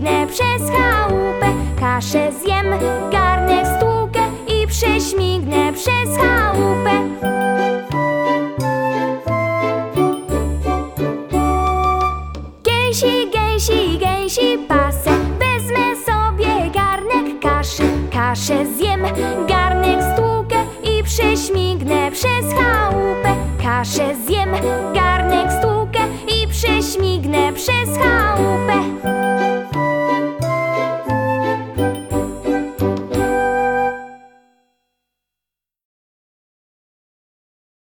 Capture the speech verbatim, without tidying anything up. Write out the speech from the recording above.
prześmignę przez chałupę. Kaszę zjem, garnek stłukę i prześmignę przez chałupę. Gęsi, gęsi, gęsi pasę, wezmę sobie garnek kaszy. Kaszę zjem, garnek stłukę i prześmignę przez chałupę. Kaszę zjem, garnek